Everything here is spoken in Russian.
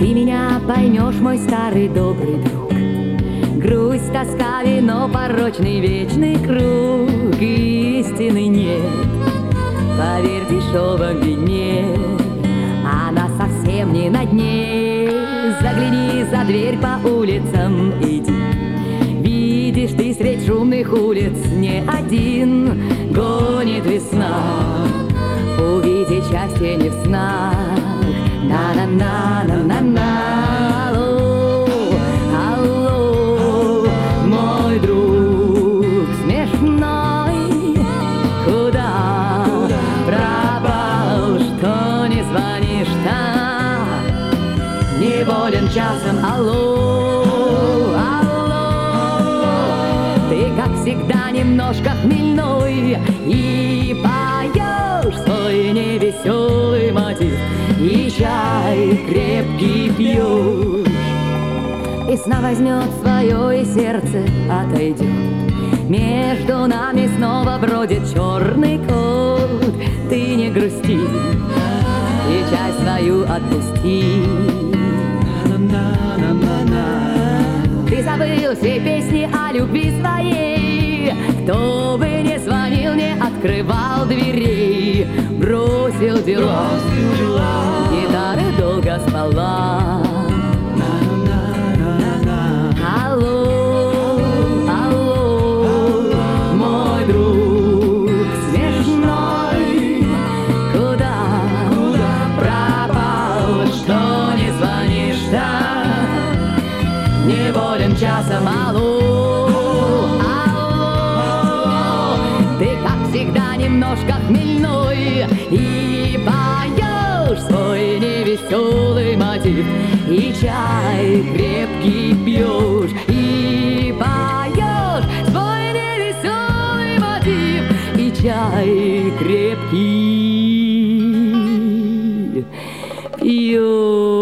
Ты меня поймешь, мой старый добрый друг. Грусть, тоска, вино, порочный вечный круг. Истины нет, поверь, в дешевом вине она совсем не на дне. Загляни за дверь, по улицам иди. Видишь, ты средь шумных улиц не один. Гонит весна, увидеть счастье не в снах. На-на-на-на-на-на. Алло, алло, мой друг смешной, куда пропал, что не звонишь так? Неволен часом, алло, алло. Ты, как всегда, немножко хмельной и поешь свой невеселый мотив, и чай крепкий пьешь. Весна возьмет свое, и сердце отойдет. Между нами снова бродит черный кот. Ты не грусти и часть свою отпусти. Ты забыл все песни о любви своей. Кто бы не звонил, не открывал дверей. Бросил дела, гитара долго спала. Алло, алло, мой друг смешной, куда пропал, что не звонишь так? Неволен часом, алло, алло. Ты, как всегда, немножко хмельной и поешь свой невеселый мотив, и чай крепкий пьешь, и поешь свой невеселый мотив, и чай крепкий пьешь.